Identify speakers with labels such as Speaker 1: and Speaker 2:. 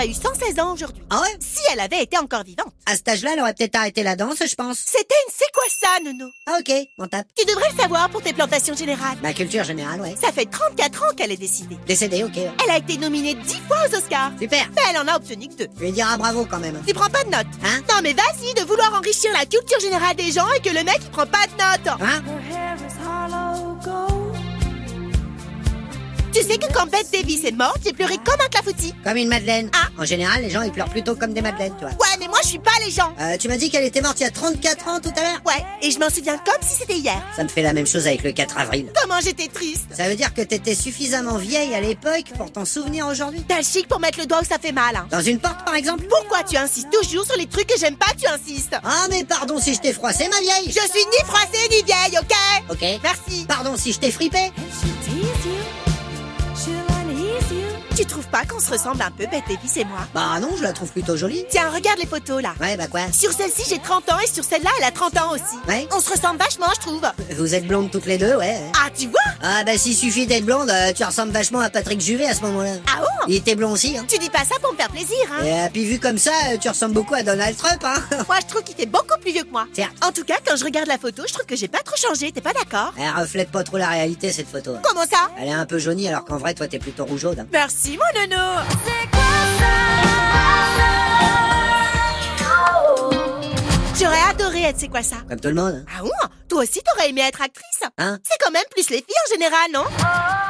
Speaker 1: eu 116 ans aujourd'hui.
Speaker 2: Ah ouais?
Speaker 1: Si elle avait été encore vivante.
Speaker 2: À cet âge-là, elle aurait peut-être arrêté la danse, je pense.
Speaker 1: C'était une c'est quoi ça, Nono?
Speaker 2: Ah ok, on tape.
Speaker 1: Tu devrais le savoir pour tes plantations générales.
Speaker 2: Ma culture générale, ouais.
Speaker 1: Ça fait 34 ans qu'elle est décédée.
Speaker 2: Décédée, ok. Ouais.
Speaker 1: Elle a été nominée 10 fois aux Oscars.
Speaker 2: Super.
Speaker 1: Mais elle en a obtenu que 2.
Speaker 2: Je lui dirai bravo quand même.
Speaker 1: Tu prends pas de notes.
Speaker 2: Hein?
Speaker 1: Non mais vas-y de vouloir enrichir la culture générale des gens et que le mec il prend pas de notes.
Speaker 2: Hein?
Speaker 1: Tu sais que quand Bette Davis est morte, j'ai pleuré comme un clafoutis.
Speaker 2: Comme une madeleine.
Speaker 1: Ah.
Speaker 2: En général, les gens, ils pleurent plutôt comme des madeleines, tu vois.
Speaker 1: Ouais mais moi je suis pas les gens.
Speaker 2: Tu m'as dit qu'elle était morte il y a 34 ans tout à l'heure?
Speaker 1: Ouais, et je m'en souviens comme si c'était hier.
Speaker 2: Ça me fait la même chose avec le 4 avril.
Speaker 1: Comment j'étais triste.
Speaker 2: Ça veut dire que t'étais suffisamment vieille à l'époque pour t'en souvenir aujourd'hui?
Speaker 1: T'as le chic pour mettre le doigt où ça fait mal, hein.
Speaker 2: Dans une porte, par exemple?
Speaker 1: Pourquoi tu insistes toujours sur les trucs que j'aime pas que tu insistes?
Speaker 2: Ah, mais pardon si je t'ai froissé, ma vieille!
Speaker 1: Je suis ni froissée ni vieille, ok?
Speaker 2: Ok.
Speaker 1: Merci.
Speaker 2: Pardon si je t'ai fripé?
Speaker 1: Tu trouves pas qu'on se ressemble un peu, Bette Davis et moi?
Speaker 2: Bah non, je la trouve plutôt jolie.
Speaker 1: Tiens, regarde les photos là.
Speaker 2: Ouais, bah quoi?
Speaker 1: Sur celle-ci, j'ai 30 ans et sur celle-là, elle a 30 ans aussi.
Speaker 2: Ouais.
Speaker 1: On se ressemble vachement, je trouve.
Speaker 2: Vous êtes blondes toutes les deux, ouais.
Speaker 1: Ah, tu vois?
Speaker 2: Ah bah s'il suffit d'être blonde, tu ressembles vachement à Patrick Juvet à ce moment-là.
Speaker 1: Ah bon?
Speaker 2: Il était blond aussi, hein.
Speaker 1: Tu dis pas ça pour me faire plaisir, hein?
Speaker 2: Et puis vu comme ça, tu ressembles beaucoup à Donald Trump, hein.
Speaker 1: Moi, je trouve qu'il était beaucoup plus vieux que moi.
Speaker 2: Certes.
Speaker 1: En tout cas, quand je regarde la photo, je trouve que j'ai pas trop changé, t'es pas d'accord?
Speaker 2: Elle reflète pas trop la réalité, cette photo.
Speaker 1: Comment ça?
Speaker 2: Elle est un peu jaunie alors qu'en vrai, toi, t'es plutôt rougeaude, hein.
Speaker 1: Merci, mon nono. J'aurais adoré être c'est quoi ça?
Speaker 2: Comme tout le monde, hein.
Speaker 1: Ah bon? Toi aussi t'aurais aimé être actrice?
Speaker 2: Hein?
Speaker 1: C'est quand même plus les filles en général, non?